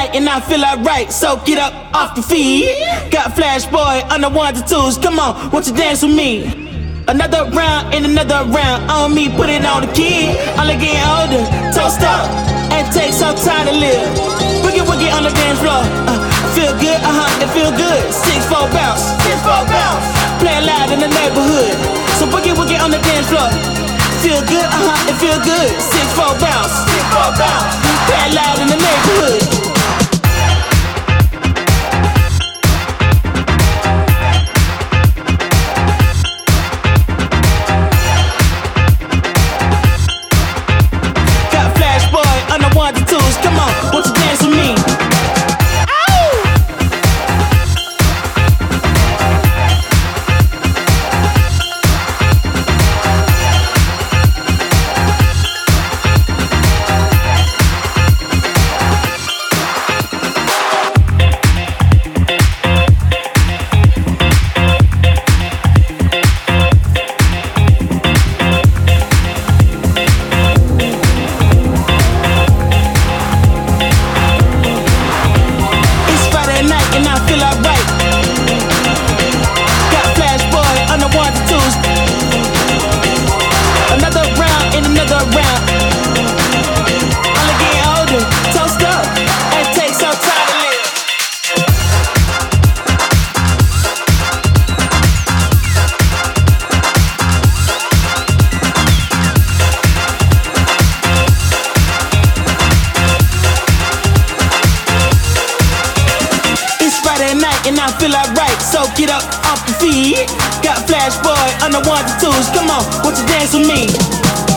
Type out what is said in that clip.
night and I feel alright, so get up off the feet. Got Flash Boy on the ones and twos, come on, won't you dance with me? Another round and another round on me, put it on the kid. Only getting older, toast up, and take some time to live. Boogie woogie on the dance floor, feel good, it feel good. 6-4 bounce, 6-4 bounce. Play loud in the neighborhood, so boogie woogie on the dance floor. Feel good, it feel good. 6-4 bounce, 6-4 bounce. Play loud in the neighborhood. Come on, won't you dance with me? And I feel alright, so get up off the feet. Got Flash Boy on the ones and twos, come on, won't you dance with me?